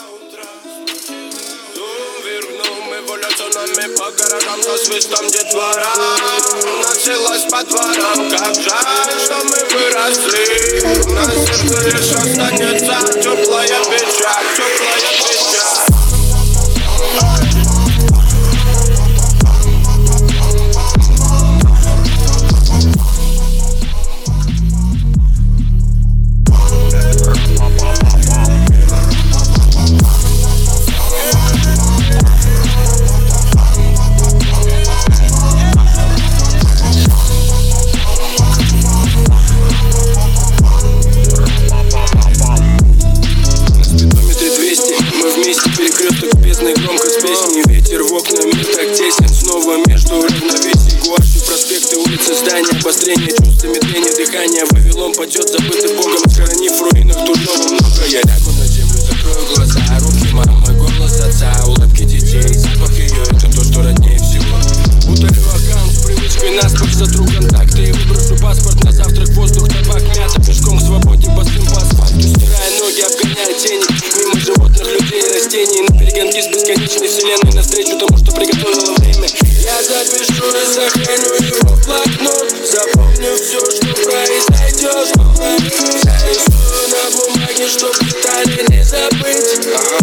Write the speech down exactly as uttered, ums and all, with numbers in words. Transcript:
Эволюционными по городам со свистом детвора носилась по дворам. Как жаль, что мы выросли. На сердце лишь останется теплая печаль, теплая печаль. Перекресток бездны, громкость песни. Ветер в окна, мир так тесен. Снова между равновесий. Гуаши, проспекты, улицы, здания. Обострение чувств, замедление дыхания. Вавилон падет, забытый Богом. Схоронив в руинах тут много много. Я лягу на землю, закрою глаза. Руки мамы, голос отца, улыбки детей. Запах ее, это то, что роднее всего. Удалю аккаунт с привычкой наспорт, сотру контакты и выброшу паспорт. На завтрак воздух, табак, мята. Пешком к свободе, босым по асфальту. Стирая ноги, обгоняя тени. Мимо животных, людей, растений. На перегонки с бесконечной вселенной. Навстречу тому, что приготовило время. Я запишу и сохраню его в блокнот. Запомню все, что произойдет. Нарисую на бумаге, чтоб детали не забыть.